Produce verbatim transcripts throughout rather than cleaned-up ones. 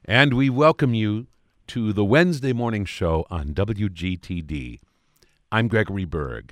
And we welcome you to the Wednesday morning show on W G T D. I'm Gregory Berg.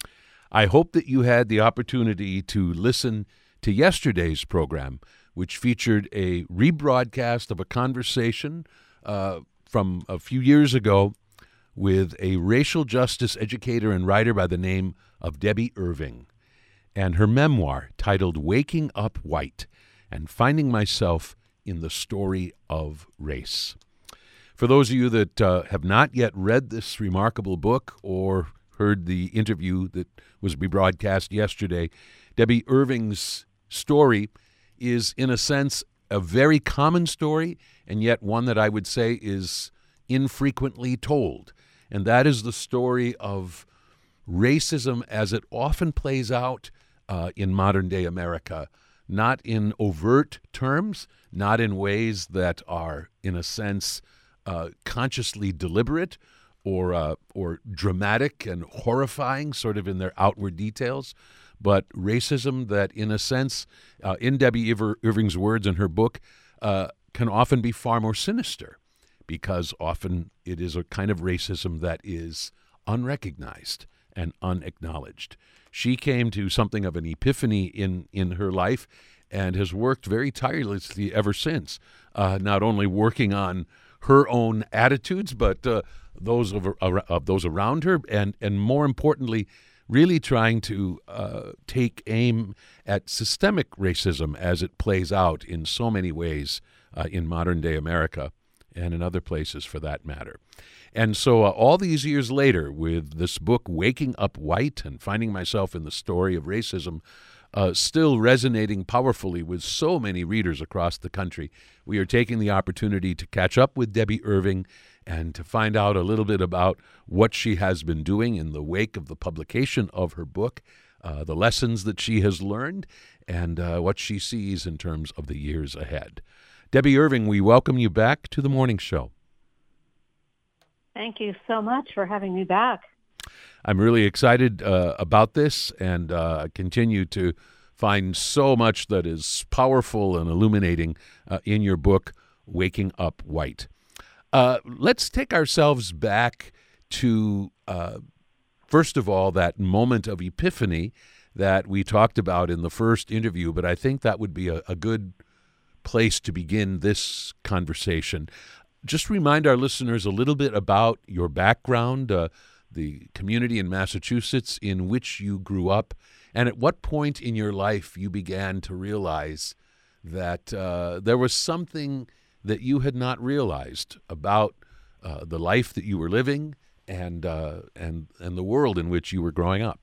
I hope that you had the opportunity to listen to yesterday's program, which featured a rebroadcast of a conversation uh, from a few years ago with a racial justice educator and writer by the name of Debbie Irving, and her memoir titled Waking Up White and Finding Myself in the Story of Race. For those of you that uh, have not yet read this remarkable book or heard the interview that was rebroadcast yesterday, Debbie Irving's story is, in a sense, a very common story, and yet one that I would say is infrequently told. And that is the story of racism as it often plays out uh, in modern-day America, not in overt terms, not in ways that are, in a sense, uh, consciously deliberate or uh, or dramatic and horrifying, sort of in their outward details, but racism that, in a sense, uh, in Debbie Iver- Irving's words in her book, uh, can often be far more sinister, because often it is a kind of racism that is unrecognized and unacknowledged. She came to something of an epiphany in, in her life and has worked very tirelessly ever since, uh, not only working on her own attitudes, but uh, those of, of those around her, and, and more importantly, really trying to uh, take aim at systemic racism as it plays out in so many ways uh, in modern-day America and in other places for that matter. And so uh, all these years later, with this book, Waking Up White and Finding Myself in the Story of Racism, uh, still resonating powerfully with so many readers across the country, we are taking the opportunity to catch up with Debbie Irving and to find out a little bit about what she has been doing in the wake of the publication of her book, uh, the lessons that she has learned, and uh, what she sees in terms of the years ahead. Debbie Irving, we welcome you back to the morning show. Thank you so much for having me back. I'm really excited uh, about this, and uh, continue to find so much that is powerful and illuminating uh, in your book, Waking Up White. Uh, let's take ourselves back to, uh, first of all, that moment of epiphany that we talked about in the first interview, but I think that would be a, a good place to begin this conversation. Just remind our listeners a little bit about your background, uh, the community in Massachusetts in which you grew up, and at what point in your life you began to realize that uh, there was something that you had not realized about uh, the life that you were living and uh, and and the world in which you were growing up.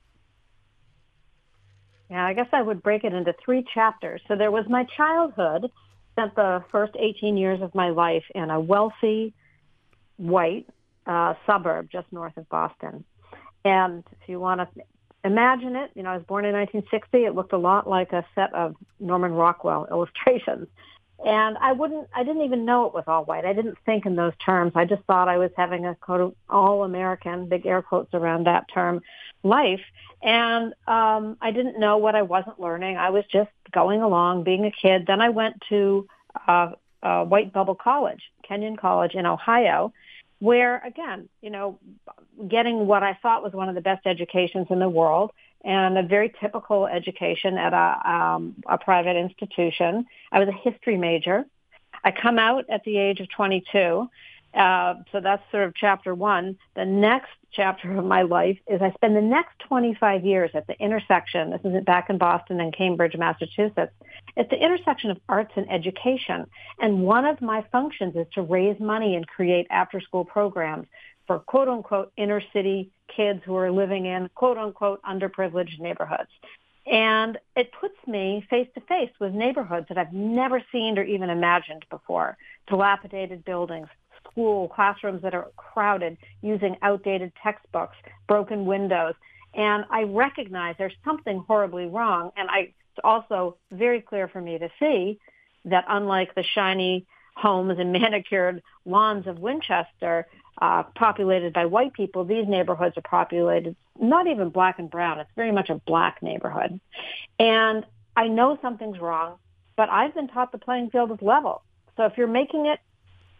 Yeah, I guess I would break it into three chapters. So there was my childhood. Spent the first eighteen years of my life in a wealthy, white uh, suburb just north of Boston. And if you want to imagine it, you know, I was born in nineteen sixty. It looked a lot like a set of Norman Rockwell illustrations. And I wouldn't, I didn't even know it was all white. I didn't think in those terms. I just thought I was having a quote all-American, big air quotes around that term, life. And um, I didn't know what I wasn't learning. I was just going along, being a kid. Then I went to uh, uh, White Bubble College, Kenyon College in Ohio, where, again, you know, getting what I thought was one of the best educations in the world, and a very typical education at a, um, a private institution. I was a history major. I come out at the age of twenty-two. Uh, so that's sort of chapter one. The next chapter of my life is I spend the next twenty-five years at the intersection. This is back in Boston and Cambridge, Massachusetts. It's the intersection of arts and education. And one of my functions is to raise money and create after-school programs for quote-unquote inner city kids who are living in quote-unquote underprivileged neighborhoods. And it puts me face-to-face with neighborhoods that I've never seen or even imagined before. Dilapidated buildings, school classrooms that are crowded, using outdated textbooks, broken windows. And I recognize there's something horribly wrong. And I, it's also very clear for me to see that unlike the shiny homes and manicured lawns of Winchester, uh, populated by white people, these neighborhoods are populated not even black and brown. It's very much a black neighborhood. And I know something's wrong, but I've been taught the playing field is level. So if you're making it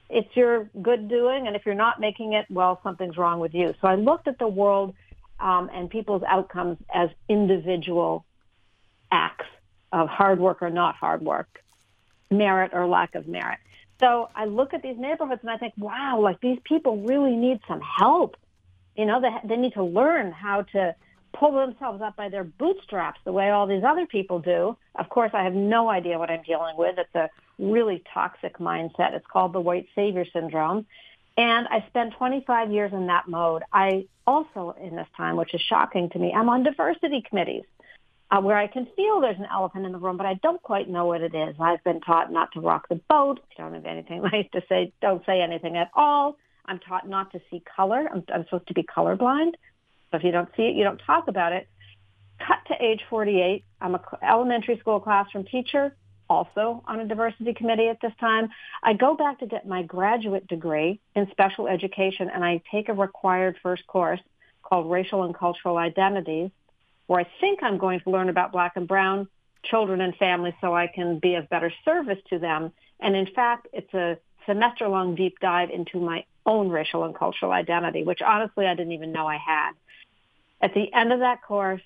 it's your good doing, and if you're not making it, well, something's wrong with you. So I looked at the world um, and people's outcomes as individual acts of hard work or not hard work, merit or lack of merit. So I look at these neighborhoods and I think, wow, like these people really need some help. You know, they, they need to learn how to pull themselves up by their bootstraps the way all these other people do. Of course, I have no idea what I'm dealing with. It's a really toxic mindset. It's called the white savior syndrome. And I spent twenty-five years in that mode. I also, in this time, which is shocking to me, I'm on diversity committees uh, where I can feel there's an elephant in the room, but I don't quite know what it is. I've been taught not to rock the boat. I don't have anything nice to say. Don't say anything at all. I'm taught not to see color. I'm, I'm supposed to be colorblind. So if you don't see it, you don't talk about it. Cut to age forty-eight. I'm an elementary school classroom teacher, also on a diversity committee at this time. I go back to get my graduate degree in special education, and I take a required first course called Racial and Cultural Identities, where I think I'm going to learn about Black and Brown children and families so I can be of better service to them. And in fact, it's a semester-long deep dive into my own racial and cultural identity, which honestly I didn't even know I had. At the end of that course,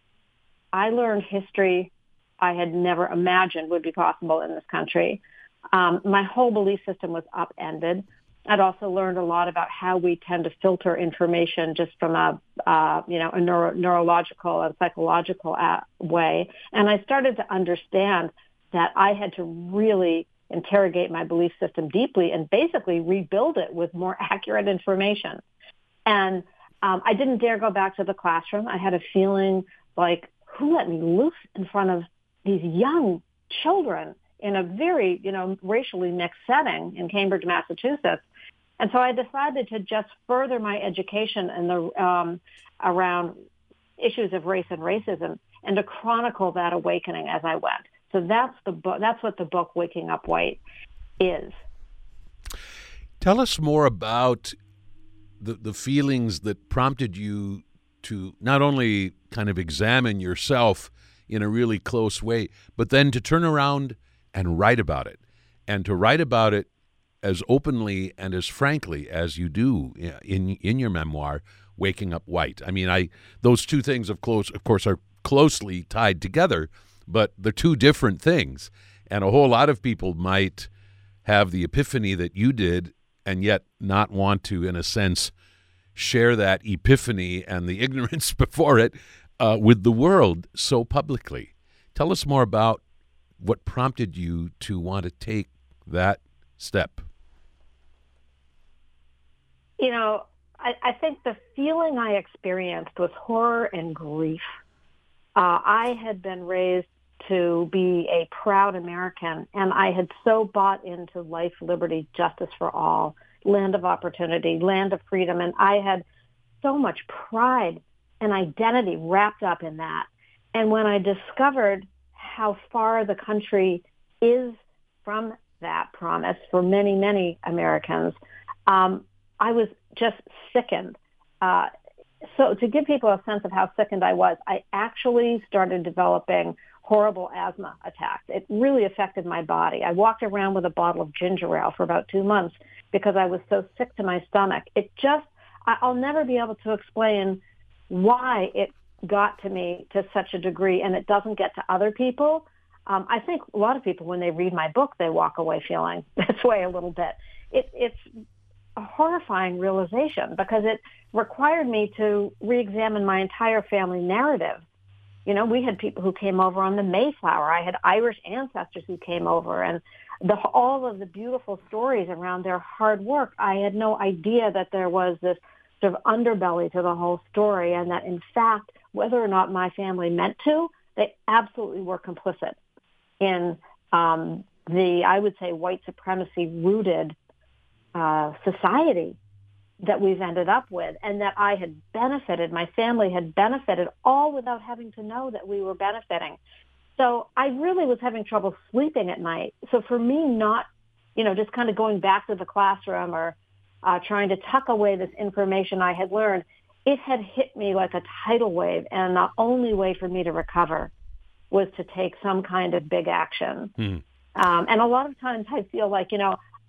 I learned history I had never imagined would be possible in this country. Um, my whole belief system was upended. I'd also learned a lot about how we tend to filter information just from a, uh, you know, a neuro- neurological and psychological uh, way. And I started to understand that I had to really interrogate my belief system deeply and basically rebuild it with more accurate information. And um, I didn't dare go back to the classroom. I had a feeling like, who let me loose in front of these young children in a very, you know, racially mixed setting in Cambridge, Massachusetts? And so I decided to just further my education in the um, around issues of race and racism, and to chronicle that awakening as I went. So that's the book. That's what the book "Waking Up White" is. Tell us more about the the feelings that prompted you to not only kind of examine yourself in a really close way, but then to turn around and write about it, and to write about it as openly and as frankly as you do in in your memoir, "Waking Up White." I mean, I those two things, of course, of course, are closely tied together, but they're two different things. And a whole lot of people might have the epiphany that you did, and yet not want to, in a sense, share that epiphany and the ignorance before it uh, with the world so publicly. Tell us more about what prompted you to want to take that step. You know, I, I think the feeling I experienced was horror and grief. Uh, I had been raised to be a proud American, and I had so bought into life, liberty, justice for all, land of opportunity, land of freedom, and I had so much pride and identity wrapped up in that. And when I discovered how far the country is from that promise for many, many Americans, um, I was just sickened. Uh, so to give people a sense of how sickened I was, I actually started developing horrible asthma attacks. It really affected my body. I walked around with a bottle of ginger ale for about two months because I was so sick to my stomach. It just, I'll never be able to explain why it got to me to such a degree, and it doesn't get to other people. Um, I think a lot of people, when they read my book, they walk away feeling this way a little bit. It, it's a horrifying realization because it required me to re-examine my entire family narrative. You know, we had people who came over on the Mayflower. I had Irish ancestors who came over, and the, all of the beautiful stories around their hard work. I had no idea that there was this sort of underbelly to the whole story, and that, in fact, whether or not my family meant to, they absolutely were complicit in um, the, I would say, white supremacy-rooted uh, society that we've ended up with, and that I had benefited, my family had benefited, all without having to know that we were benefiting. So I really was having trouble sleeping at night. So for me, not, you know, just kind of going back to the classroom or uh, trying to tuck away this information I had learned, it had hit me like a tidal wave, and the only way for me to recover was to take some kind of big action. Mm. Um, and a lot of times I feel like, you know,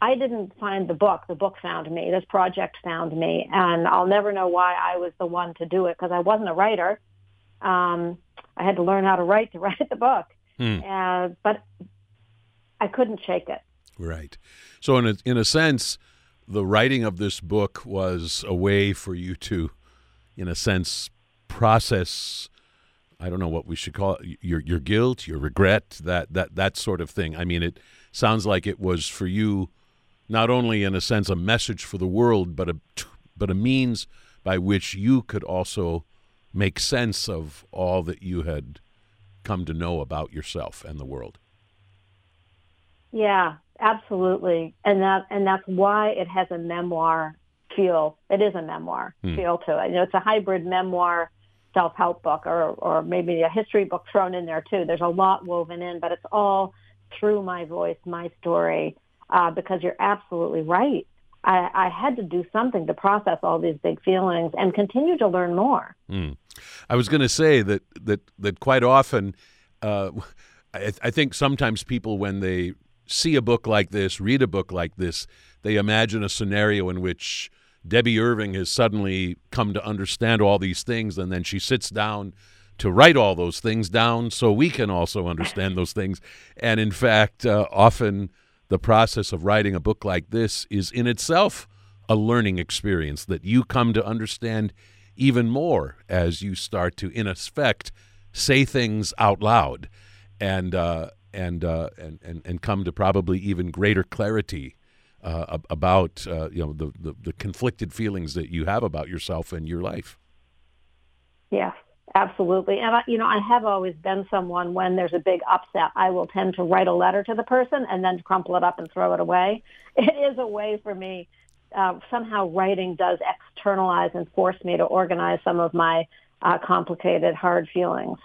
I didn't find the book. The book found me. This project found me. And I'll never know why I was the one to do it, because I wasn't a writer. Um, I had to learn how to write to write the book. Hmm. Uh, but I couldn't shake it. Right. So in a, in a sense, the writing of this book was a way for you to, in a sense, process, I don't know what we should call it, your your guilt, your regret, that that that sort of thing. I mean, it sounds like it was for you not only, in a sense, a message for the world, but a but a means by which you could also make sense of all that you had come to know about yourself and the world. Yeah, absolutely. And that and that's why it has a memoir feel. It is a memoir hmm. feel to it. You know, it's a hybrid memoir self-help book, or or maybe a history book thrown in there too. There's a lot woven in, but it's all through my voice, my story, uh, because you're absolutely right. I, I had to do something to process all these big feelings and continue to learn more. Mm. I was going to say that that that quite often, uh, I, I think sometimes people, when they see a book like this, read a book like this, they imagine a scenario in which Debbie Irving has suddenly come to understand all these things, and then she sits down to write all those things down so we can also understand those things. And in fact, uh, often the process of writing a book like this is in itself a learning experience that you come to understand even more as you start to, in effect, say things out loud and uh, and, uh, and and and come to probably even greater clarity uh, about uh, you know the, the the conflicted feelings that you have about yourself and your life. Yes. Absolutely. And, I, you know, I have always been someone, when there's a big upset, I will tend to write a letter to the person and then crumple it up and throw it away. It is a way for me. Uh, somehow writing does externalize and force me to organize some of my uh, complicated, hard feelings.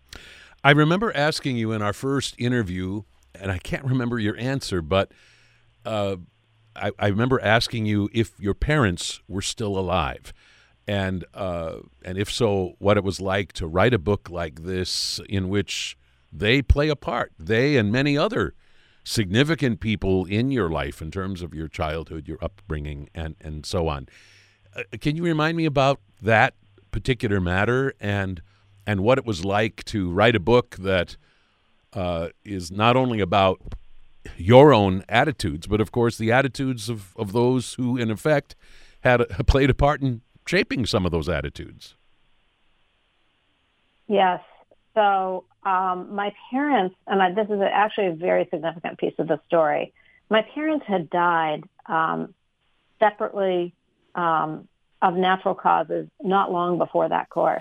I remember asking you in our first interview, and I can't remember your answer, but uh, I, I remember asking you if your parents were still alive. And uh, and if so, what it was like to write a book like this in which they play a part, they and many other significant people in your life in terms of your childhood, your upbringing, and, and so on. Uh, can you remind me about that particular matter and and what it was like to write a book that uh, is not only about your own attitudes, but of course the attitudes of, of those who, in effect, had a, played a part in shaping some of those attitudes? Yes. So um, my parents, and I, this is actually a very significant piece of the story, my parents had died um, separately um, of natural causes not long before that course.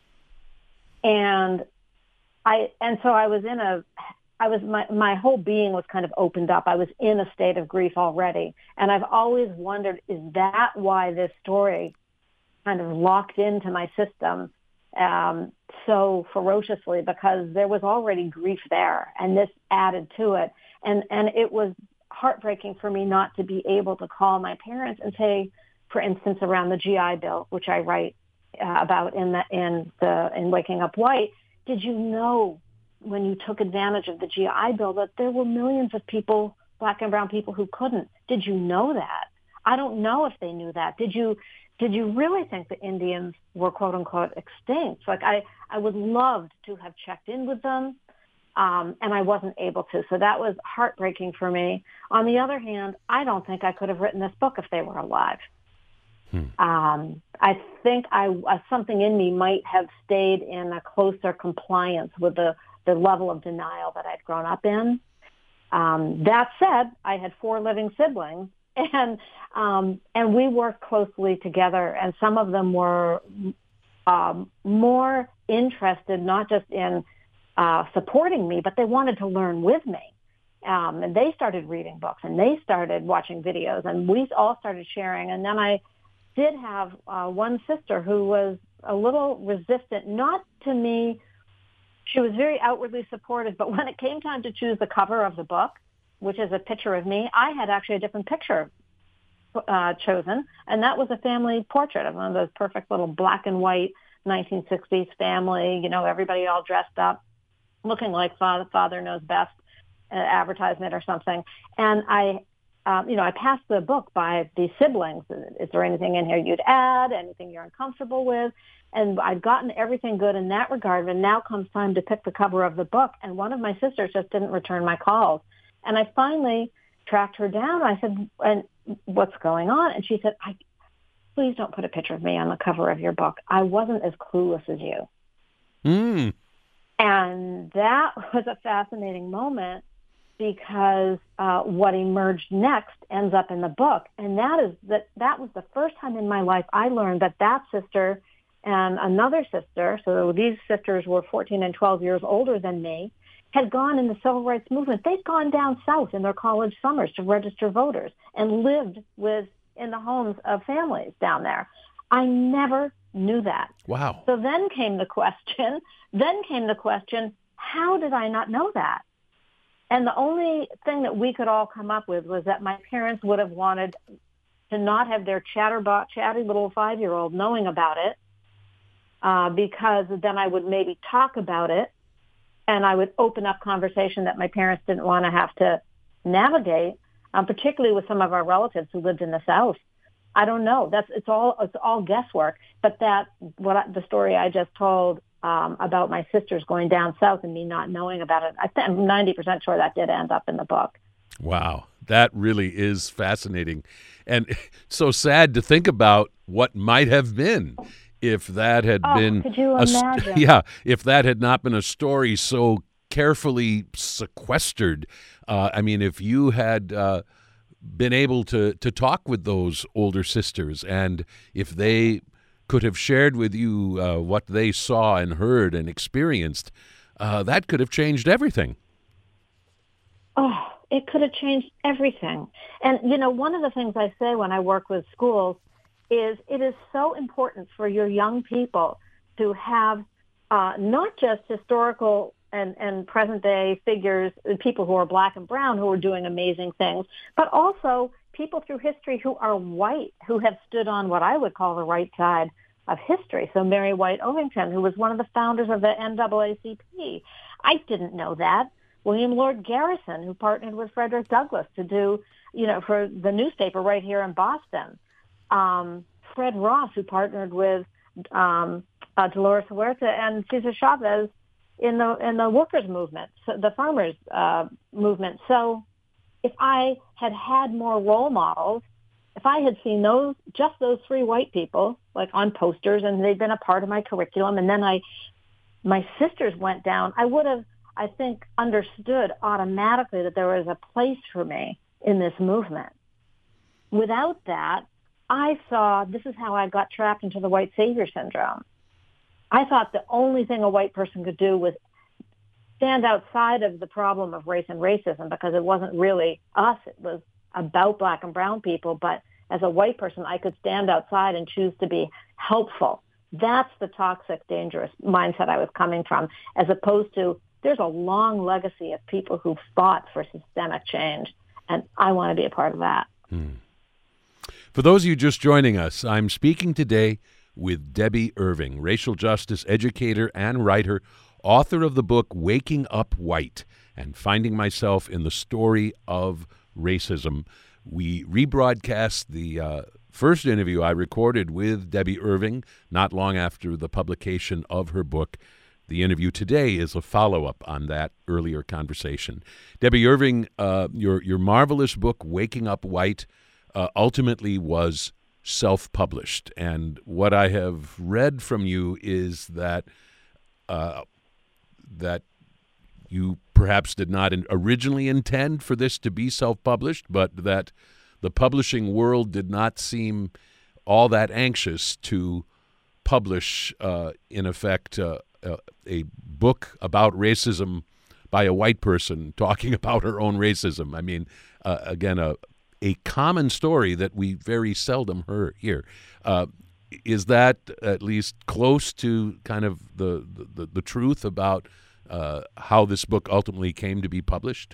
And I, and so I was in a, I was, my, my whole being was kind of opened up. I was in a state of grief already. And I've always wondered, is that why this story kind of locked into my system um, so ferociously? Because there was already grief there, and this added to it. And and it was heartbreaking for me not to be able to call my parents and say, for instance, around the G I Bill, which I write uh, about in the in the in Waking Up White, did you know when you took advantage of the G I Bill that there were millions of people, black and brown people, who couldn't? Did you know that? I don't know if they knew that. Did you? Did you really think the Indians were, quote unquote, extinct? Like, I, I would love to have checked in with them, um, and I wasn't able to. So that was heartbreaking for me. On the other hand, I don't think I could have written this book if they were alive. Hmm. Um, I think I, uh, something in me might have stayed in a closer compliance with the, the level of denial that I'd grown up in. Um, that said, I had four living siblings. And um, and we worked closely together, and some of them were um, more interested not just in uh, supporting me, but they wanted to learn with me. Um, and they started reading books, and they started watching videos, and we all started sharing. And then I did have uh, one sister who was a little resistant, not to me. She was very outwardly supportive, but when it came time to choose the cover of the book, which is a picture of me, I had actually a different picture uh, chosen, and that was a family portrait of one of those perfect little black and white nineteen sixties family, you know, everybody all dressed up, looking like Father, Father Knows Best, uh, advertisement or something. And I um, you know, I passed the book by the siblings. Is there anything in here you'd add? Anything you're uncomfortable with? And I'd gotten everything good in that regard. And now comes time to pick the cover of the book. And one of my sisters just didn't return my calls. And I finally tracked her down. I said, "And what's going on?" And she said, "I, please don't put a picture of me on the cover of your book. I wasn't as clueless as you." Mm. And that was a fascinating moment because uh, what emerged next ends up in the book. And that is that that was the first time in my life I learned that that sister and another sister, so these sisters were fourteen and twelve years older than me, had gone in the civil rights movement. They'd gone down south in their college summers to register voters and lived with in the homes of families down there. I never knew that. Wow. So then came the question, then came the question, how did I not know that? And the only thing that we could all come up with was that my parents would have wanted to not have their chatterbox, chatty little five-year-old knowing about it, uh, because then I would maybe talk about it, and I would open up conversation that my parents didn't want to have to navigate, um, particularly with some of our relatives who lived in the South. I don't know. That's it's all it's all guesswork. But that what I, the story I just told um, about my sisters going down south and me not knowing about it, I th- I'm ninety percent sure that did end up in the book. Wow, that really is fascinating, and so sad to think about what might have been if that had oh, been. Could you a imagine? St- yeah, if that had not been a story so carefully sequestered. Uh, I mean, if you had. Uh, been able to to talk with those older sisters, and if they could have shared with you uh, what they saw and heard and experienced, uh, that could have changed everything. Oh, it could have changed everything. And, you know, one of the things I say when I work with schools is it is so important for your young people to have uh, not just historical and, and present-day figures, people who are black and brown who are doing amazing things, but also people through history who are white, who have stood on what I would call the right side of history. So Mary White Ovington, who was one of the founders of the N double A C P. I didn't know that. William Lord Garrison, who partnered with Frederick Douglass to do, you know, for the newspaper right here in Boston. Um, Fred Ross, who partnered with um, uh, Dolores Huerta and Cesar Chavez in the in the workers' movement, so the farmers' uh, movement. So if I had had more role models, if I had seen those, just those three white people, like on posters, and they'd been a part of my curriculum, and then I, my sisters went down, I would have, I think, understood automatically that there was a place for me in this movement. Without that, I saw, this is how I got trapped into the white savior syndrome. I thought the only thing a white person could do was stand outside of the problem of race and racism, because it wasn't really us. It was about black and brown people. But as a white person, I could stand outside and choose to be helpful. That's the toxic, dangerous mindset I was coming from, as opposed to there's a long legacy of people who fought for systemic change, and I want to be a part of that. Hmm. For those of you just joining us, I'm speaking today with Debbie Irving, racial justice educator and writer, author of the book Waking Up White and Finding Myself in the Story of Racism. We rebroadcast the uh, first interview I recorded with Debbie Irving not long after the publication of her book. The interview today is a follow-up on that earlier conversation. Debbie Irving, uh, your your marvelous book, Waking Up White, uh, ultimately was self-published. And what I have read from you is that uh, that you perhaps did not in, originally intend for this to be self-published, but that the publishing world did not seem all that anxious to publish, uh, in effect, uh, uh, a book about racism by a white person talking about her own racism. I mean, uh, again, a a common story that we very seldom hear here. Uh, is that at least close to kind of the the, the truth about uh, how this book ultimately came to be published?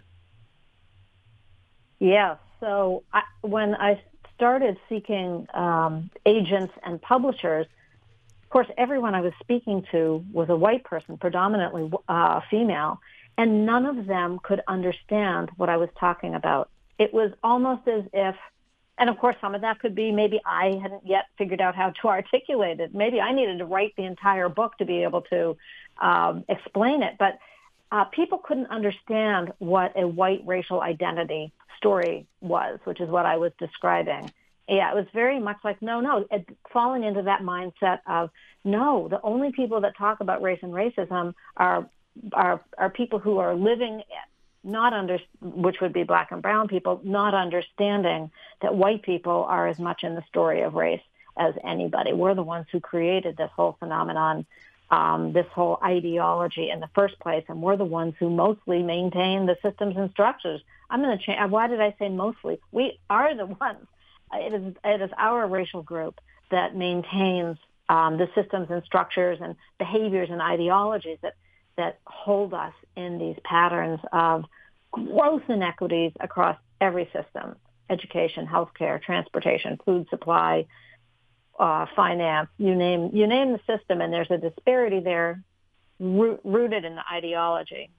Yeah. So I, when I started seeking um, agents and publishers, of course, everyone I was speaking to was a white person, predominantly uh, female, and none of them could understand what I was talking about it was almost as if, and of course some of that could be maybe I hadn't yet figured out how to articulate it. Maybe I needed to write the entire book to be able to um, explain it. But uh, people couldn't understand what a white racial identity story was, which is what I was describing. Yeah, it was very much like, no, no, it, falling into that mindset of, no, the only people that talk about race and racism are are, are people who are living, not under, which would be black and brown people, not understanding that white people are as much in the story of race as anybody. We're the ones who created this whole phenomenon, um, this whole ideology in the first place, and we're the ones who mostly maintain the systems and structures. I'm going to change. Why did I say mostly? We are the ones. It is, it is our racial group that maintains um, the systems and structures and behaviors and ideologies that, that hold us in these patterns of gross inequities across every system: education, healthcare, transportation, food supply, uh, finance, you name, you name the system, and there's a disparity there root, rooted in the ideology.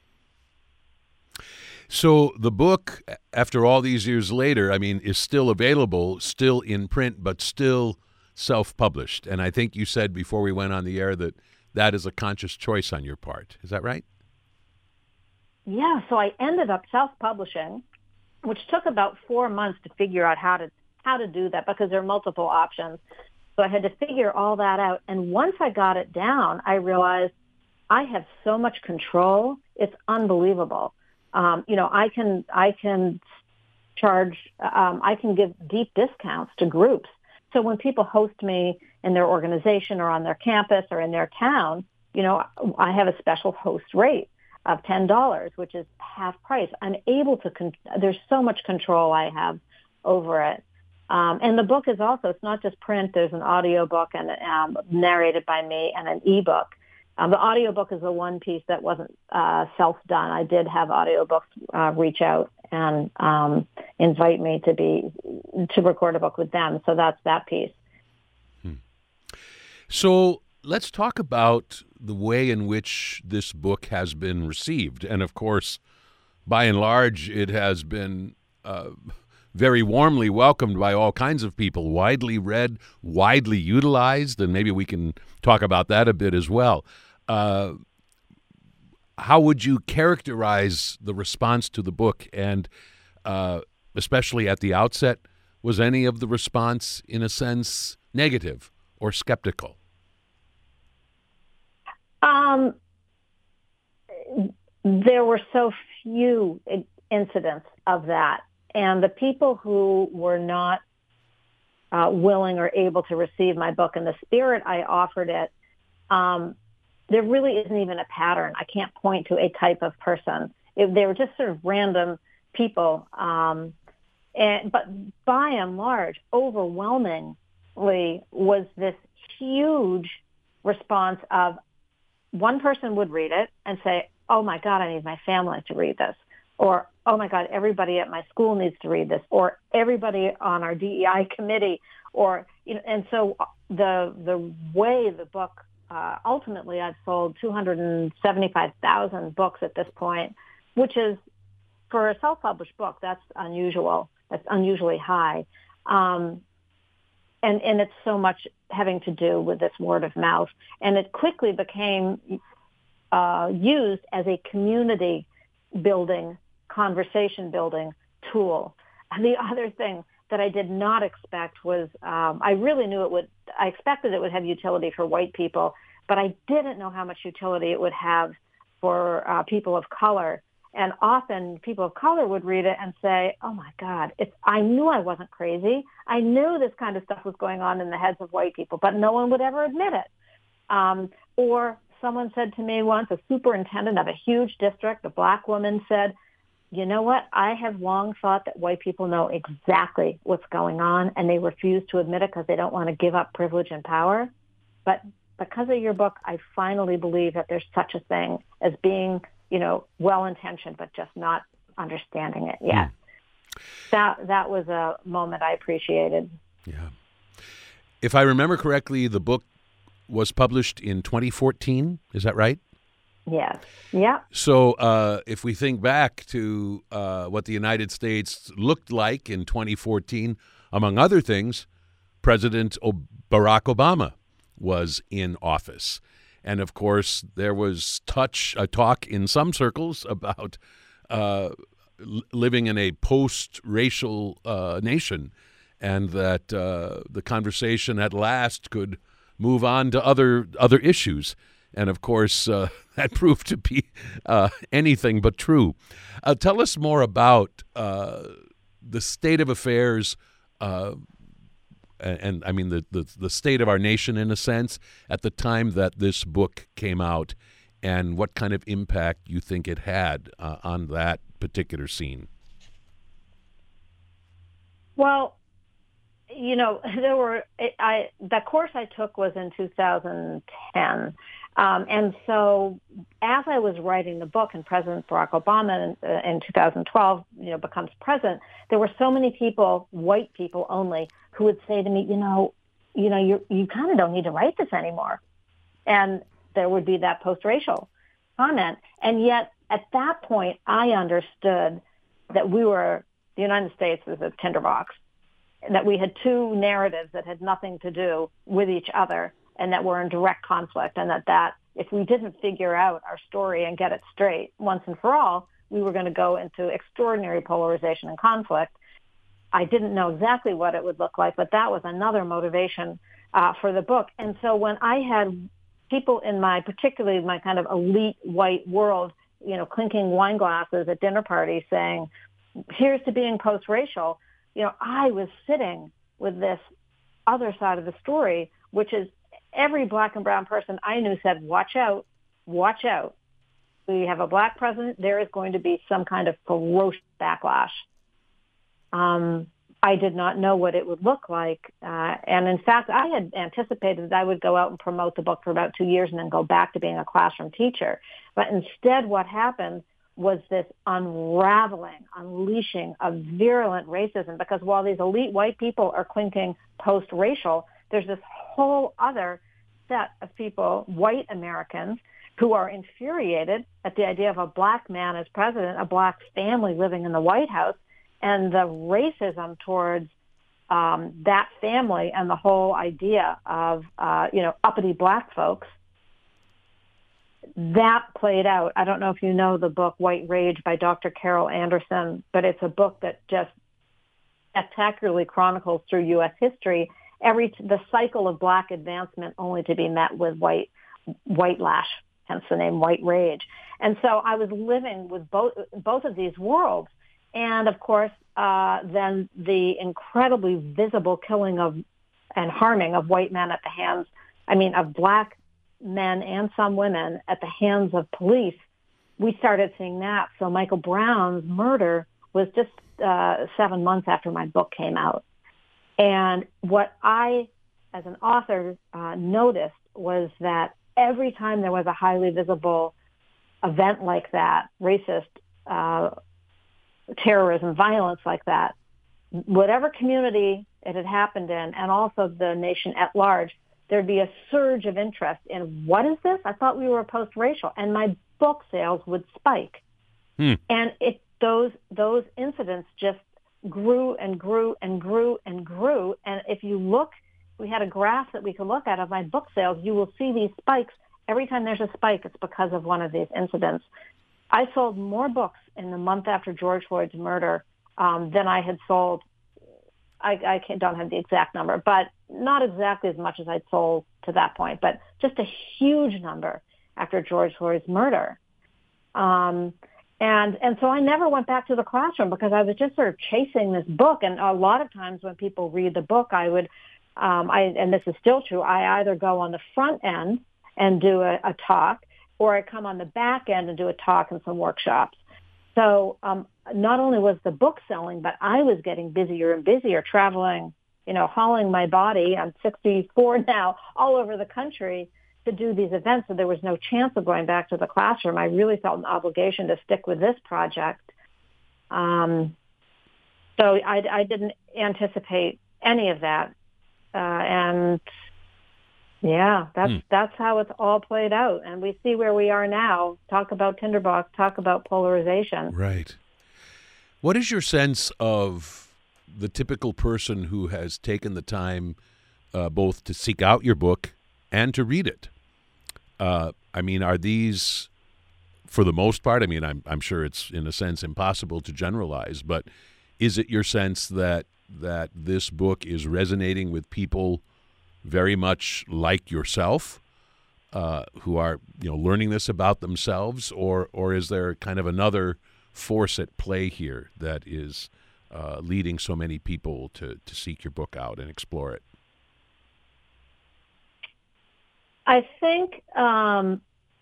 So the book, after all these years later, I mean, is still available, still in print, but still self-published. And I think you said before we went on the air that that is a conscious choice on your part. Is that right? Yeah, so I ended up self-publishing, which took about four months to figure out how to how to do that because there are multiple options. So I had to figure all that out. And once I got it down, I realized I have so much control. It's unbelievable. Um, you know, I can I can charge, um, I can give deep discounts to groups. So when people host me in their organization or on their campus or in their town, you know, I have a special host rate of ten dollars, which is half price. I'm able to, con- there's so much control I have over it. Um, and the book is also, it's not just print, there's an audio book and um, narrated by me and an ebook. Um, the audiobook is the one piece that wasn't uh, self-done. I did have audiobooks uh, reach out and um, invite me to be to record a book with them. So that's that piece. Hmm. So let's talk about the way in which this book has been received. And of course, by and large, it has been uh, very warmly welcomed by all kinds of people, widely read, widely utilized, and maybe we can talk about that a bit as well. Uh, how would you characterize the response to the book? And uh, especially at the outset, was any of the response, in a sense, negative or skeptical? Um, there were so few incidents of that. And the people who were not uh, willing or able to receive my book in the spirit I offered it, um, there really isn't even a pattern. I can't point to a type of person. It, they were just sort of random people. Um, and, but by and large, overwhelmingly was this huge response of one person would read it and say, oh, my God, I need my family to read this. Or, oh, my God, everybody at my school needs to read this. Or everybody on our D E I committee. Or, you know, and so the the way the book, uh, ultimately I've sold two hundred seventy-five thousand books at this point, which is, for a self-published book, that's unusual. That's unusually high. Um, and, and it's so much having to do with this word of mouth. And it quickly became uh, used as a community building, conversation building tool. And the other thing that I did not expect was, um, I really knew it would, I expected it would have utility for white people, but I didn't know how much utility it would have for uh, people of color. And often people of color would read it and say, oh my God, it's, I knew I wasn't crazy. I knew this kind of stuff was going on in the heads of white people, but no one would ever admit it. Um, or someone said to me once, a superintendent of a huge district, a black woman, said, you know what? I have long thought that white people know exactly what's going on, and they refuse to admit it because they don't want to give up privilege and power. But because of your book, I finally believe that there's such a thing as being, you know, well-intentioned, but just not understanding it yet. Mm. That that was a moment I appreciated. Yeah. If I remember correctly, the book was published in twenty fourteen. Is that right? Yes. Yeah. So uh, if we think back to uh, what the United States looked like in twenty fourteen, among other things, President o- Barack Obama was in office. And, of course, there was touch, a talk in some circles about uh, l- living in a post-racial uh, nation, and that uh, the conversation at last could move on to other other issues. And, of course, uh, that proved to be uh, anything but true. Uh, tell us more about uh, the state of affairs uh, and, and, I mean, the, the, the state of our nation, in a sense, at the time that this book came out, and what kind of impact you think it had uh, on that particular scene. Well, you know, there were, I, the course I took was in two thousand ten. Um, and so as I was writing the book and President Barack Obama in, uh, in two thousand twelve, you know, becomes president, there were so many people, white people only, who would say to me, you know, you know, you you kind of don't need to write this anymore. And there would be that post-racial comment. And yet at that point, I understood that we were, the United States was a tinderbox, that we had two narratives that had nothing to do with each other, and that were in direct conflict, and that, that if we didn't figure out our story and get it straight once and for all, we were going to go into extraordinary polarization and conflict. I didn't know exactly what it would look like, but that was another motivation uh, for the book. And so when I had people in my, particularly my kind of elite white world, you know, clinking wine glasses at dinner parties saying, here's to being post-racial, you know, I was sitting with this other side of the story, which is every black and brown person I knew said, watch out, watch out. We have a black president. There is going to be some kind of ferocious backlash. Um, I did not know what it would look like. Uh, and in fact, I had anticipated that I would go out and promote the book for about two years and then go back to being a classroom teacher. But instead, what happened was this unraveling, unleashing of virulent racism, because while these elite white people are clinking post-racial, there's this whole other set of people, white Americans, who are infuriated at the idea of a black man as president, a black family living in the White House, and the racism towards um, that family and the whole idea of, uh, you know, uppity black folks. That played out. I don't know if you know the book White Rage by Doctor Carol Anderson, but it's a book that just spectacularly chronicles through U S history every the cycle of black advancement, only to be met with white white lash, hence the name White Rage. And so I was living with both both of these worlds. And of course, uh, then the incredibly visible killing of and harming of white men at the hands, I mean, of black men and some women at the hands of police. We started seeing that. So Michael Brown's murder was just uh, seven months after my book came out. And what I, as an author, uh, noticed was that every time there was a highly visible event like that, racist uh, terrorism, violence like that, whatever community it had happened in, and also the nation at large, there'd be a surge of interest in, what is this? I thought we were post-racial. And my book sales would spike. Hmm. And it those those incidents just grew and grew and grew and grew. And if you look, we had a graph that we could look at of my book sales, you will see these spikes. Every time there's a spike, it's because of one of these incidents. I sold more books in the month after George Floyd's murder um, than I had sold. I, I can't, don't have the exact number, but not exactly as much as I'd sold to that point, but just a huge number after George Floyd's murder. Um, and and so I never went back to the classroom because I was just sort of chasing this book. And a lot of times when people read the book, I would, um, I and this is still true, I either go on the front end and do a, a talk, or I come on the back end and do a talk and some workshops. So um, not only was the book selling, but I was getting busier and busier, traveling, you know, hauling my body. I'm sixty-four now, all over the country to do these events. So there was no chance of going back to the classroom. I really felt an obligation to stick with this project. Um, so I, I didn't anticipate any of that. Uh, and Yeah, that's Hmm. that's how it's all played out. And we see where we are now. Talk about tinderbox, talk about polarization. Right. What is your sense of the typical person who has taken the time uh, both to seek out your book and to read it? Uh, I mean, are these, for the most part, I mean, I'm, I'm sure it's in a sense impossible to generalize, but is it your sense that that this book is resonating with people very much like yourself, uh, who are, you know, learning this about themselves, or or is there kind of another force at play here that is uh, leading so many people to, to seek your book out and explore it? I think um,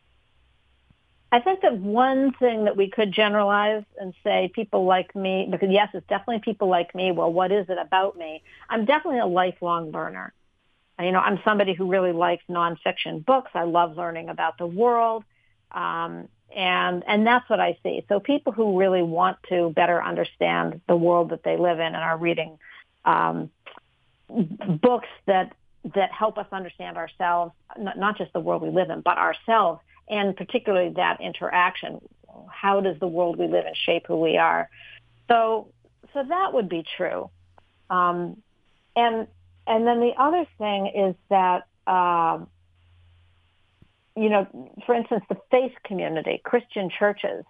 I think that one thing that we could generalize and say people like me, because yes, it's definitely people like me. Well, what is it about me? I'm definitely a lifelong learner. You know, I'm somebody who really likes nonfiction books. I love learning about the world. Um, and and that's what I see. So people who really want to better understand the world that they live in and are reading um, books that that help us understand ourselves, not, not just the world we live in, but ourselves, and particularly that interaction. How does the world we live in shape who we are? So so that would be true. Um, and and then the other thing is that, uh, you know, for instance, the faith community, Christian churches,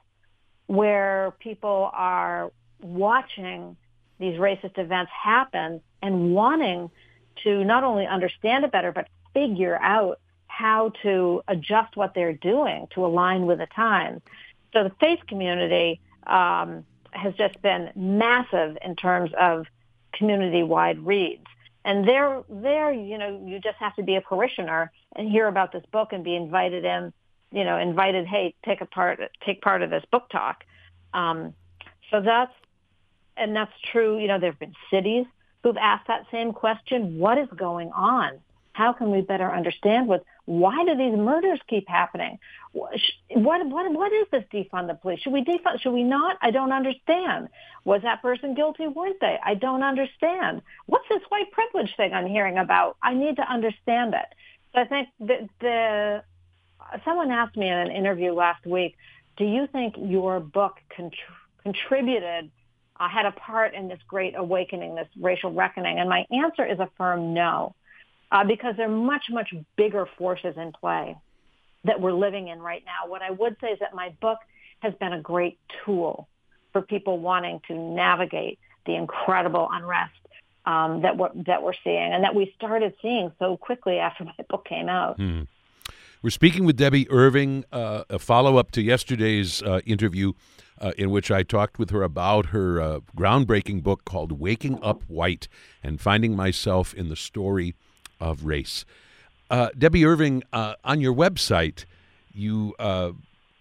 where people are watching these racist events happen and wanting to not only understand it better, but figure out how to adjust what they're doing to align with the times. So the faith community um, has just been massive in terms of community-wide reads. And there, there, you know, you just have to be a parishioner and hear about this book and be invited in, you know, invited, hey, take a part, take part of this book talk. Um, so that's, and that's true. You know, there have been cities who've asked that same question. What is going on? How can we better understand what, why do these murders keep happening? What, what, what is this defund the police? Should we defund, should we not? I don't understand. Was that person guilty? Weren't they? I don't understand. What's this white privilege thing I'm hearing about? I need to understand it. So I think that the, someone asked me in an interview last week, do you think your book contr- contributed, uh, had a part in this great awakening, this racial reckoning? And my answer is a firm no. Uh, because there are much, much bigger forces in play that we're living in right now. What I would say is that my book has been a great tool for people wanting to navigate the incredible unrest um, that we're, that we're seeing and that we started seeing so quickly after my book came out. Hmm. We're speaking with Debbie Irving, uh, a follow-up to yesterday's uh, interview uh, in which I talked with her about her uh, groundbreaking book called Waking Up White and Finding Myself in the Story of Race. Uh, Debbie Irving, uh, on your website, you uh,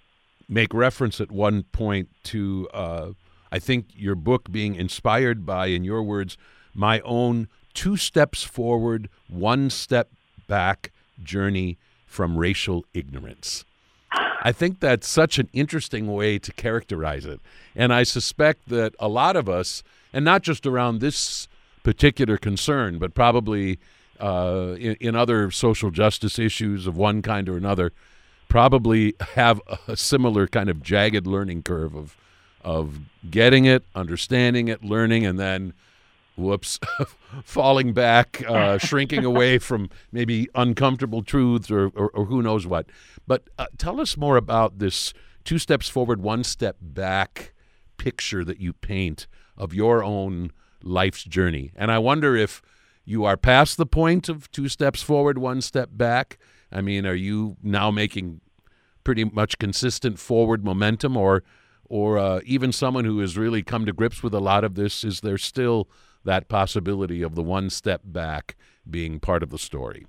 make reference at one point to, uh, I think, your book being inspired by, in your words, my own two steps forward, one step back journey from racial ignorance. I think that's such an interesting way to characterize it. And I suspect that a lot of us, and not just around this particular concern, but probably Uh, in, in other social justice issues of one kind or another, probably have a similar kind of jagged learning curve of of getting it, understanding it, learning, and then, whoops, falling back, uh, shrinking away from maybe uncomfortable truths or, or, or who knows what. But uh, tell us more about this two steps forward, one step back picture that you paint of your own life's journey. And I wonder if you are past the point of two steps forward, one step back. I mean, are you now making pretty much consistent forward momentum, or or uh, even someone who has really come to grips with a lot of this, is there still that possibility of the one step back being part of the story?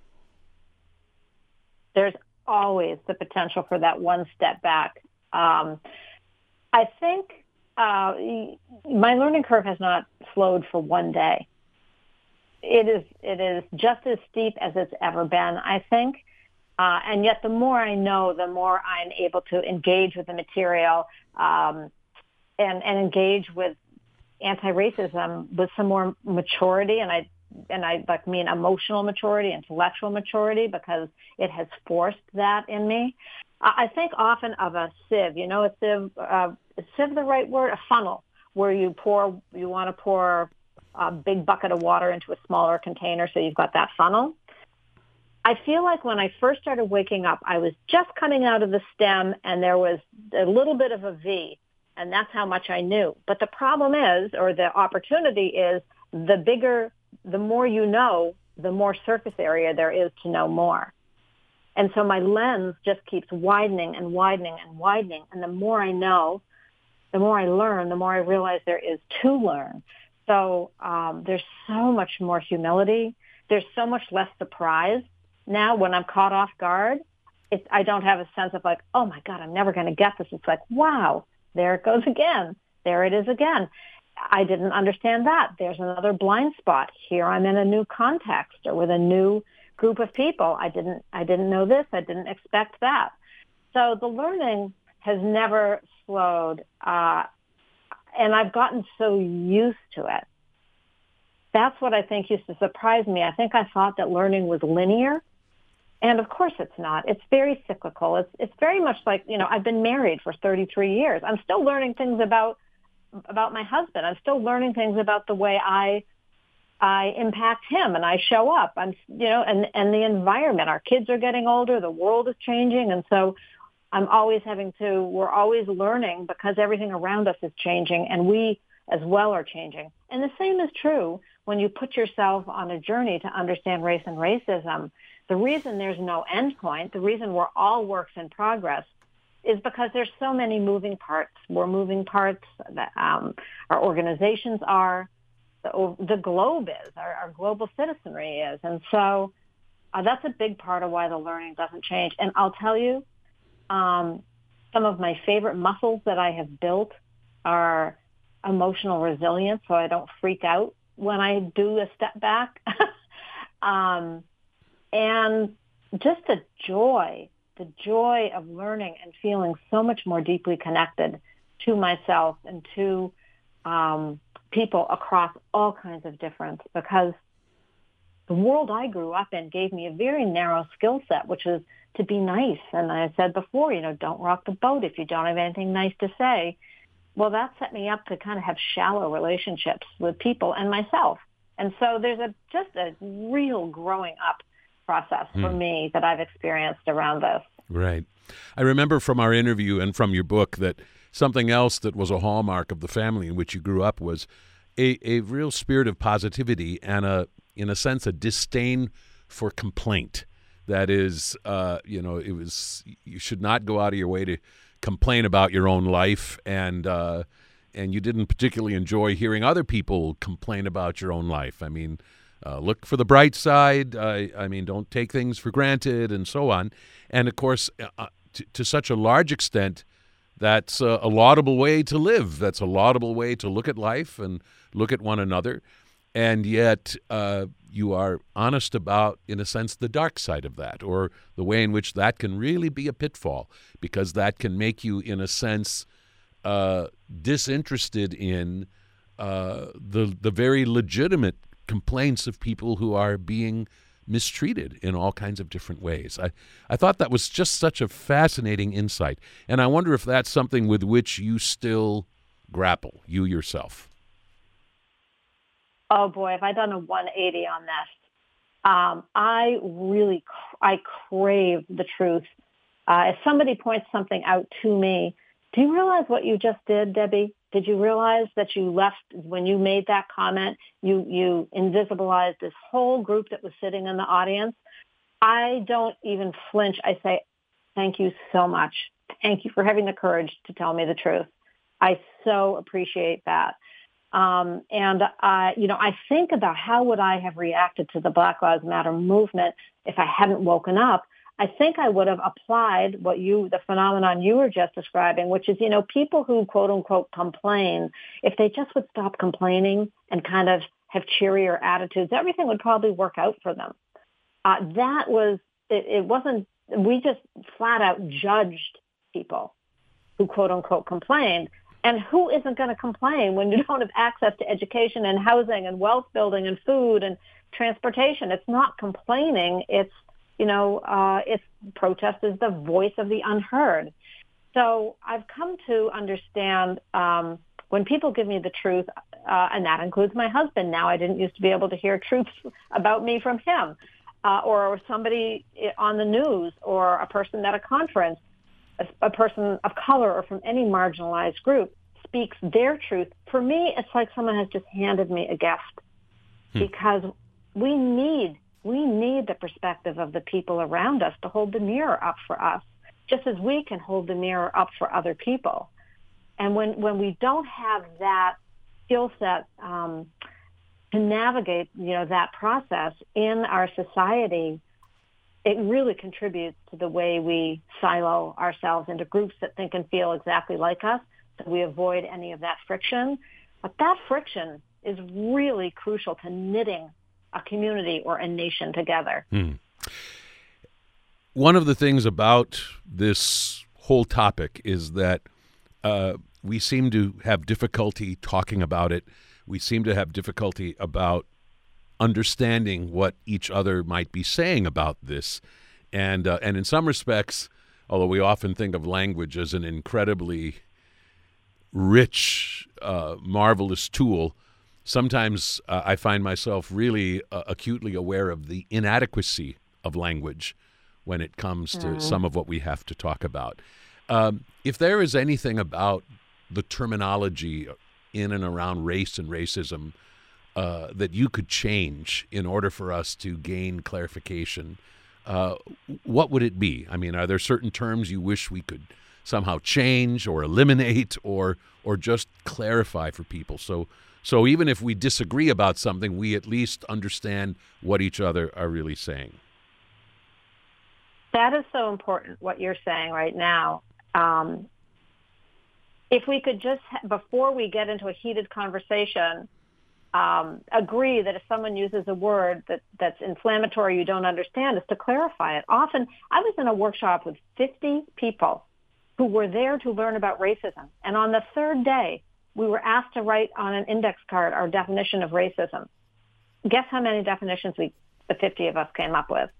There's always the potential for that one step back. Um, I think uh, my learning curve has not slowed for one day. It is it is just as steep as it's ever been, I think. Uh, and yet the more I know, the more I'm able to engage with the material um, and, and engage with anti-racism with some more maturity. And I and I like mean emotional maturity, intellectual maturity, because it has forced that in me. I think often of a sieve, you know, a sieve, uh, is sieve the right word? A funnel, where you pour, you want to pour a big bucket of water into a smaller container, so you've got that funnel. I feel like when I first started waking up, I was just coming out of the stem and there was a little bit of a V, and that's how much I knew. But the problem is, or the opportunity is, the bigger, the more you know, the more surface area there is to know more. And so my lens just keeps widening and widening and widening. And the more I know, the more I learn, the more I realize there is to learn. So um, there's so much more humility. There's so much less surprise. Now, when I'm caught off guard, it's, I don't have a sense of like, oh, my God, I'm never going to get this. It's like, wow, there it goes again. There it is again. I didn't understand that. There's another blind spot. Here I'm in a new context or with a new group of people. I didn't, I didn't know this. I didn't expect that. So the learning has never slowed. Uh, and I've gotten so used to it. That's what I think used to surprise me. I think I thought that learning was linear. And of course it's not. It's very cyclical. It's it's very much like, you know, I've been married for thirty-three years. I'm still learning things about about my husband. I'm still learning things about the way I I impact him and I show up. I'm, you know, and, and the environment. Our kids are getting older. The world is changing. And so I'm always having to, we're always learning because everything around us is changing and we as well are changing. And the same is true when you put yourself on a journey to understand race and racism. The reason there's no end point, the reason we're all works in progress, is because there's so many moving parts. We're moving parts that um, our organizations are, the, the globe is, our, our global citizenry is. And so uh, that's a big part of why the learning doesn't change. And I'll tell you, um, some of my favorite muscles that I have built are emotional resilience, so I don't freak out when I do a step back. um, and just the joy, the joy of learning and feeling so much more deeply connected to myself and to um, people across all kinds of difference, because the world I grew up in gave me a very narrow skill set, which is to be nice. And I said before, you know, don't rock the boat if you don't have anything nice to say. Well, that set me up to kind of have shallow relationships with people and myself. And so there's a just a real growing up process for hmm. me that I've experienced around this. Right. I remember from our interview and from your book that something else that was a hallmark of the family in which you grew up was a, a real spirit of positivity and, a, in a sense, a disdain for complaint. That is, uh, you know, it was, you should not go out of your way to complain about your own life, and uh, and you didn't particularly enjoy hearing other people complain about your own life. I mean, uh, look for the bright side. Uh, I mean, don't take things for granted, and so on. And of course, uh, to, to such a large extent, that's a, a laudable way to live. That's a laudable way to look at life and look at one another. And yet uh, you are honest about, in a sense, the dark side of that, or the way in which that can really be a pitfall, because that can make you, in a sense, uh, disinterested in uh, the the very legitimate complaints of people who are being mistreated in all kinds of different ways. I, I thought that was just such a fascinating insight, and I wonder if that's something with which you still grapple, you yourself. Oh, boy, have I done a one eighty on this. Um, I really, I crave the truth. Uh, if somebody points something out to me, do you realize what you just did, Debbie? Did you realize that you left, when you made that comment, you, you invisibilized this whole group that was sitting in the audience? I don't even flinch. I say, thank you so much. Thank you for having the courage to tell me the truth. I so appreciate that. Um, and, uh, you know, I think about how would I have reacted to the Black Lives Matter movement if I hadn't woken up. I think I would have applied what you, the phenomenon you were just describing, which is, you know, people who, quote unquote, complain, if they just would stop complaining and kind of have cheerier attitudes, everything would probably work out for them. Uh, that was, it, it wasn't, we just flat out judged people who, quote unquote, complained. And who isn't going to complain when you don't have access to education and housing and wealth building and food and transportation? It's not complaining. It's, you know, uh, it's protest is the voice of the unheard. So I've come to understand um, when people give me the truth, uh, and that includes my husband. Now, I didn't used to be able to hear truths about me from him, uh, or somebody on the news, or a person at a conference, a, a person of color, or from any marginalized group speaks their truth. For me, it's like someone has just handed me a gift, hmm. because we need we need the perspective of the people around us to hold the mirror up for us, just as we can hold the mirror up for other people. And when, when we don't have that skill set um, to navigate, you know, that process in our society, it really contributes to the way we silo ourselves into groups that think and feel exactly like us, so we avoid any of that friction. But that friction is really crucial to knitting a community or a nation together. Hmm. One of the things about this whole topic is that uh, we seem to have difficulty talking about it. We seem to have difficulty about understanding what each other might be saying about this. And, uh, and in some respects, although we often think of language as an incredibly rich, uh, marvelous tool, sometimes uh, I find myself really uh, acutely aware of the inadequacy of language when it comes to mm. some of what we have to talk about. Um, if there is anything about the terminology in and around race and racism uh, that you could change in order for us to gain clarification, uh, what would it be? I mean, are there certain terms you wish we could somehow change or eliminate or or just clarify for people? So so even if we disagree about something, we at least understand what each other are really saying. That is so important, what you're saying right now. Um, if we could just, before we get into a heated conversation, um, agree that if someone uses a word that, that's inflammatory you don't understand, is to clarify it. Often, I was in a workshop with fifty people who were there to learn about racism. And on the third day, we were asked to write on an index card our definition of racism. Guess how many definitions we, the fifty of us, came up with?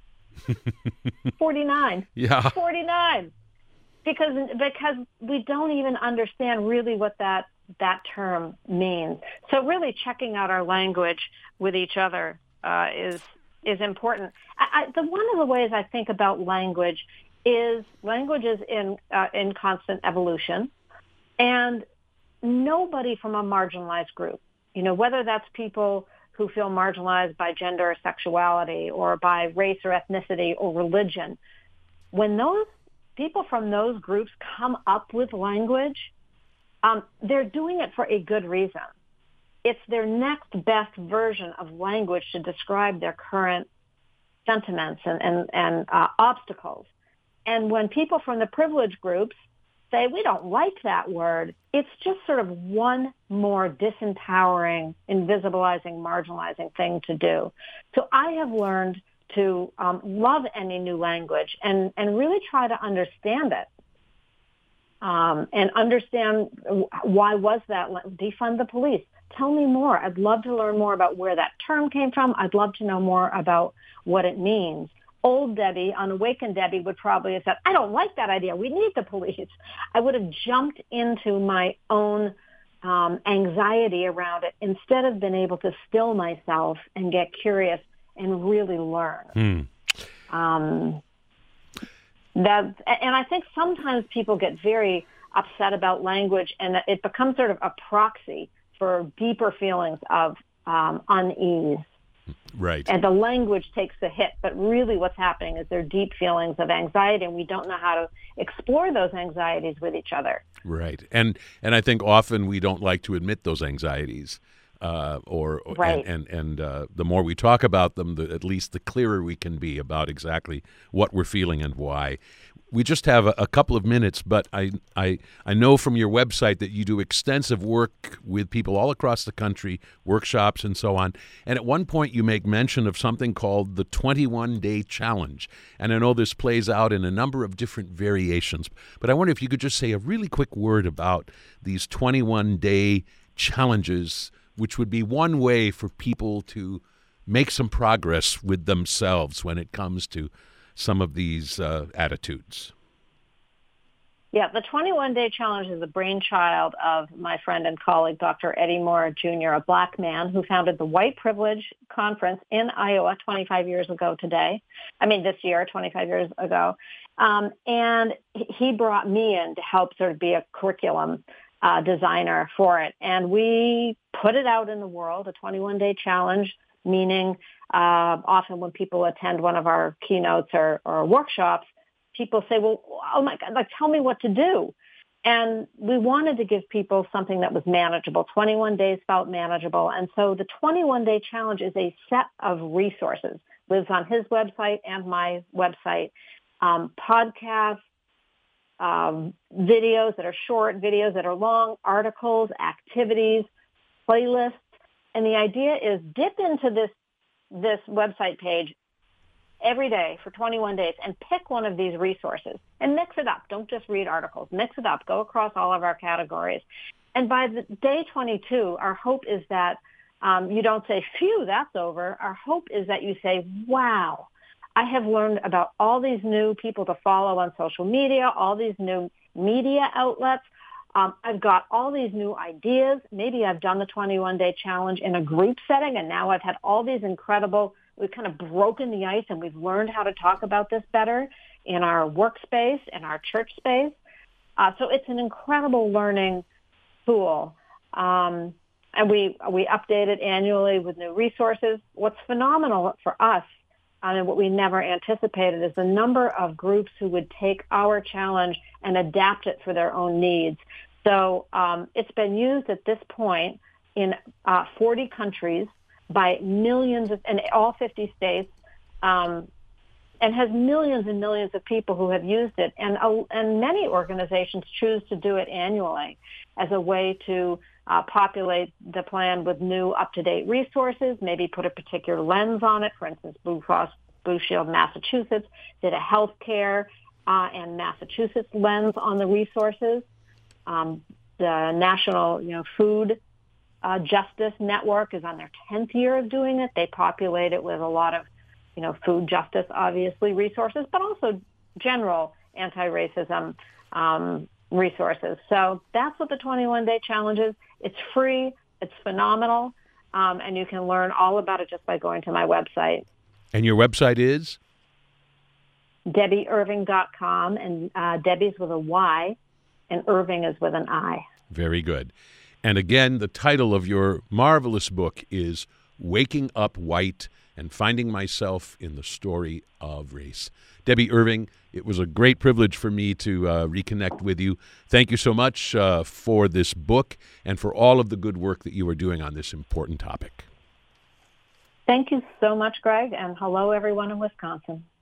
forty-nine. Yeah. forty-nine. Because because we don't even understand really what that that term means. So really checking out our language with each other uh, is is important. I, I, the one of the ways I think about language is language is in uh, in constant evolution, and nobody from a marginalized group, you know, whether that's people who feel marginalized by gender or sexuality or by race or ethnicity or religion, when those people from those groups come up with language, um, they're doing it for a good reason. It's their next best version of language to describe their current sentiments and, and, and uh, obstacles. And when people from the privileged groups say, we don't like that word, it's just sort of one more disempowering, invisibilizing, marginalizing thing to do. So I have learned to um, love any new language and, and really try to understand it. Um, and understand why was that, defund the police. Tell me more. I'd love to learn more about where that term came from. I'd love to know more about what it means. Old Debbie, unawakened Debbie, would probably have said, I don't like that idea. We need the police. I would have jumped into my own um, anxiety around it instead of being able to still myself and get curious and really learn. Mm. Um, that, and I think sometimes people get very upset about language, and it becomes sort of a proxy for deeper feelings of um, unease. Right. And the language takes the hit, but really what's happening is there are deep feelings of anxiety, and we don't know how to explore those anxieties with each other. Right. And and I think often we don't like to admit those anxieties. Uh, or Right. and and, and uh, the more we talk about them, the, at least the clearer we can be about exactly what we're feeling and why. We just have a, a couple of minutes, but I, I I know from your website that you do extensive work with people all across the country, workshops and so on. And at one point you make mention of something called the twenty-one day challenge. And I know this plays out in a number of different variations. But I wonder if you could just say a really quick word about these twenty-one day challenges, which would be one way for people to make some progress with themselves when it comes to some of these uh, attitudes. Yeah, the twenty-one day challenge is the brainchild of my friend and colleague, Doctor Eddie Moore Junior, a black man who founded the White Privilege Conference in Iowa twenty-five years ago today. I mean, this year, twenty-five years ago. Um, and he brought me in to help sort of be a curriculum Uh, designer for it. And we put it out in the world, a twenty-one day challenge, meaning uh, often when people attend one of our keynotes or, or workshops, people say, well, oh my God, like, tell me what to do. And we wanted to give people something that was manageable. twenty-one days felt manageable. And so the twenty-one day challenge is a set of resources. Lives on his website and my website, um, podcasts, Um, videos that are short, videos that are long, articles, activities, playlists. And the idea is dip into this this website page every day for twenty-one days and pick one of these resources and mix it up. Don't just read articles. Mix it up. Go across all of our categories. And by the day twenty-two, our hope is that um, you don't say, phew, that's over. Our hope is that you say, wow, I have learned about all these new people to follow on social media, all these new media outlets. Um, I've got all these new ideas. Maybe I've done the twenty-one day challenge in a group setting, and now I've had all these incredible, we've kind of broken the ice, and we've learned how to talk about this better in our workspace, in our church space. Uh, so it's an incredible learning tool. Um, and we, we update it annually with new resources. What's phenomenal for us, uh, and what we never anticipated, is the number of groups who would take our challenge and adapt it for their own needs. So um, it's been used at this point in uh, forty countries by millions of, in all fifty states, um, and has millions and millions of people who have used it. And, uh, and many organizations choose to do it annually as a way to uh, populate the plan with new up-to-date resources, maybe put a particular lens on it. For instance, Blue Cross Blue Shield Massachusetts did a healthcare uh, and Massachusetts lens on the resources. Um, the National you know, Food uh, Justice Network is on their tenth year of doing it. They populate it with a lot of you know, food justice, obviously, resources, but also general anti-racism um, resources. So that's what the twenty-one day challenge is. It's free. It's phenomenal. Um, and you can learn all about it just by going to my website. And your website is? Debbie Irving dot com, and uh, Debbie's with a Y, and Irving is with an I. Very good. And again, the title of your marvelous book is Waking Up White and Finding Myself in the Story of Race. Debbie Irving, it was a great privilege for me to uh, reconnect with you. Thank you so much uh, for this book and for all of the good work that you are doing on this important topic. Thank you so much, Greg, and hello, everyone in Wisconsin.